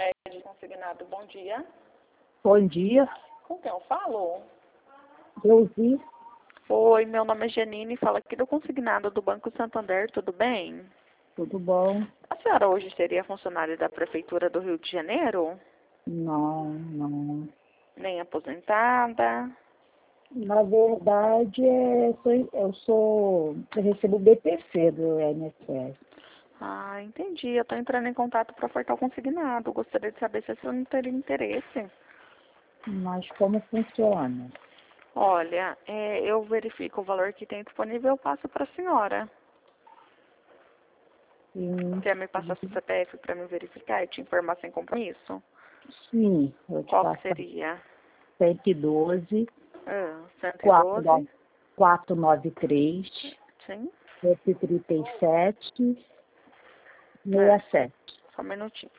Sede consignado, bom dia. Bom dia, Com quem eu falo? Deusi, Oi, meu nome é Janine, falo aqui do consignado do Banco Santander, tudo bem? tudo bom? A senhora hoje seria funcionária da Prefeitura do Rio de Janeiro? Não. Nem aposentada? Na verdade, eu recebo o BPC do INSS. Ah, entendi. Eu estou entrando em contato para ofertar o consignado. Gostaria de saber se a senhora não teria interesse. Mas como funciona? Olha, eu verifico o valor que tem disponível, eu passo para a senhora. Sim, Quer me passar seu CPF para me verificar e te informar sem compromisso? sim, eu te Qual que passo seria? 112 112? 493 Sim? 137 É, 67. só um minutinho.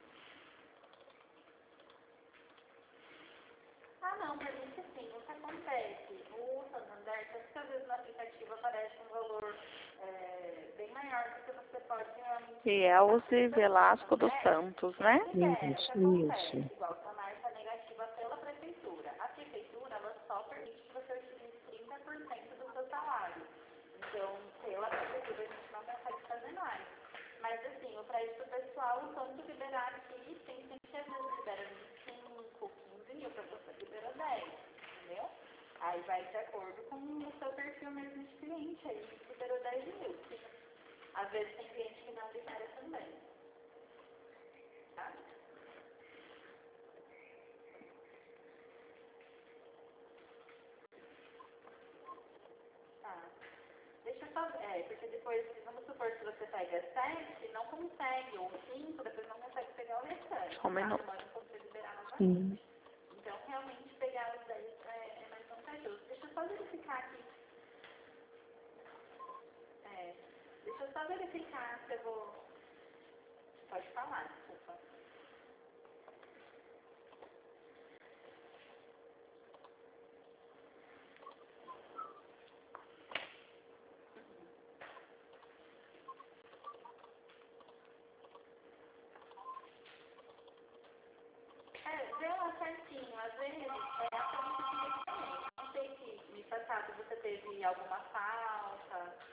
Ah, não, mas isso sim, o que acontece? O Santander, tanto que às vezes no aplicativo aparece um valor bem maior do que você pode realmente... E Elze Velasco dos Santos, né? Isso. Igual sua marca negativa pela prefeitura. A prefeitura, ela só permite que você utilize 30% do seu salário. Então, pela prefeitura, a gente não consegue fazer mais. Mas, assim, o crédito pessoal, quanto liberar aqui, tem gente que às vezes libera 25, 15 mil, para você libera 10, entendeu? Aí vai de acordo com o seu perfil mesmo de cliente, aí liberou 10 mil. Às vezes tem cliente que não libera também, tá? Tá. Deixa eu só ver, porque depois, vamos supor que você pega 7, não consegue, ou 5, depois não consegue pegar o restante. Só um minuto. Tá? Você liberar novamente. Sim. Então, realmente, pegar os 10 é mais vantajoso. Deixa eu só verificar aqui. Deixa eu só verificar se eu vou... Pode falar, desculpa. Vê lá certinho. Às vezes, a fonte fica diferente. Não sei se no passado você teve alguma falta...